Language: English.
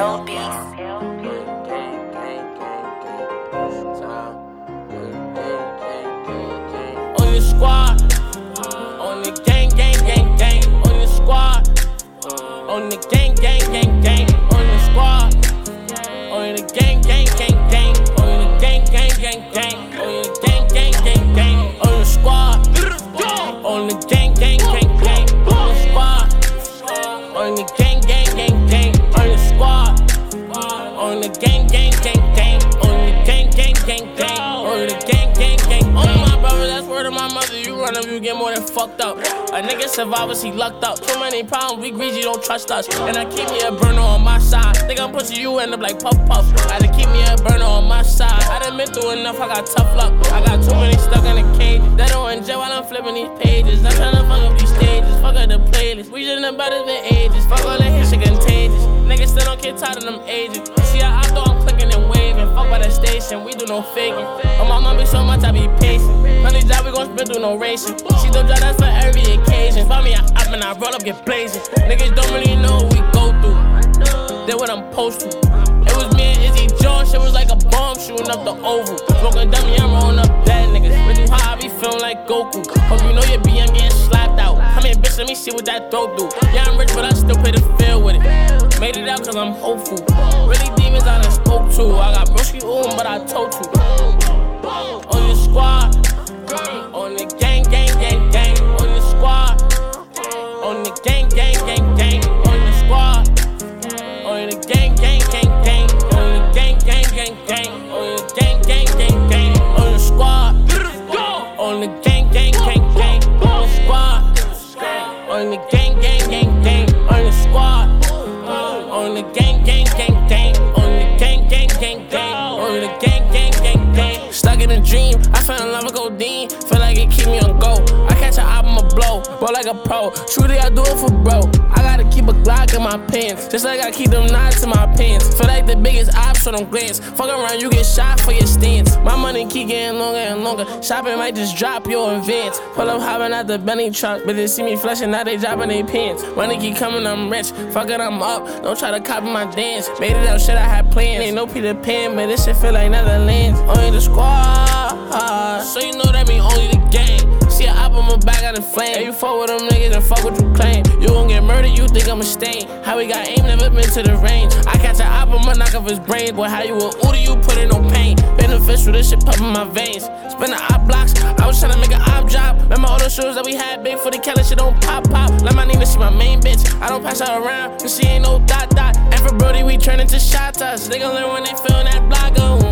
Ill Beats. On your squad, on the gang, on your squad, on the gang, on your squad, on the gang, on the gang, on your gang, on your squad, on the gang, on your squad, on the gang, on your squad, on the gang, on the gang, on the gang. On my brother, that's word of my mother. You run up, you get more than fucked up. A nigga survivors, he lucked up. Too many problems, we greasy, don't trust us. And I keep me a burner on my side. Think I'm pussy, you end up like Puff Puff. I had to keep me a burner on my side. I done been through enough, I got tough luck. I got too many stuck in the cage. They don't enjoy while I'm flipping these pages. Not tryna fuck up these stages, fuck up the playlist. We just about it been ages. Fuck all that hit shit contagious. Niggas still don't get tired of them ages. See how I thought I'm clicking and waving. Fuck by the station, we do no faking. On my mom be so much, I be patient. Honey job, we gon' spit through no racing. She don't drive that for every occasion. Find me, I up and I roll up, get blazing. Niggas don't really know what we go through. They what I'm supposed to. It was me and Izzy Jones, shit was like a bomb shooting up the oval. Smoking dummy, I'm rolling up bad niggas. When you high, I be feeling like Goku. Hope you know your BM getting slapped out. Come here, bitch, let me see what that throat do. Yeah, I'm rich, but I still pay the field with it. Made it out cause I'm hopeful. Really demons I done spoke to. I got broski but I told you. On your squad, on the gang, on your squad, on the gang, on your squad, on the gang, on the gang, on your gang, on your squad, on the gang, on your squad, on the gang, on your squad, on the gang, on the gang, on the gang. Stuck in a dream, I fell in love with codeine. Feel like it keep me on go. I catch an album, a blow like a pro. Shoot it, I do it for bro. I gotta keep a Glock in my pants, just like I keep them knives in my pants. Feel like the biggest ops, so don't glance. Fuck around, you get shot for your stance. My money keep getting longer and longer. Shopping might just drop your advance. Pull up hopping out the Bentley truck, but they see me flashing, now they dropping their pants. Money keep coming, I'm rich. Fuck it, I'm up. Don't try to copy my dance. Made it out, shit, I had plans. Ain't no Peter Pan, but this shit feel like Netherlands. Only the squad, so you know that mean only the gang. See a op on my back out in flame. Hey, you fuck with them niggas and fuck what you claim. You gon' get murdered, you think I'm a stain. How we got aim, never been to the range. I catch an op, I'ma knock off his brain. Boy, how you a Uda, you put in no pain. Beneficial, this shit pumping my veins. Spin the op blocks, I was tryna make an op job. Remember all the shows that we had, big for the Kelly, shit don't pop. Like my Nina, she my main bitch. I don't pass her around, cause she ain't no dot. And for Brody, we turn into shot toss. They gon' learn when they feel that block go.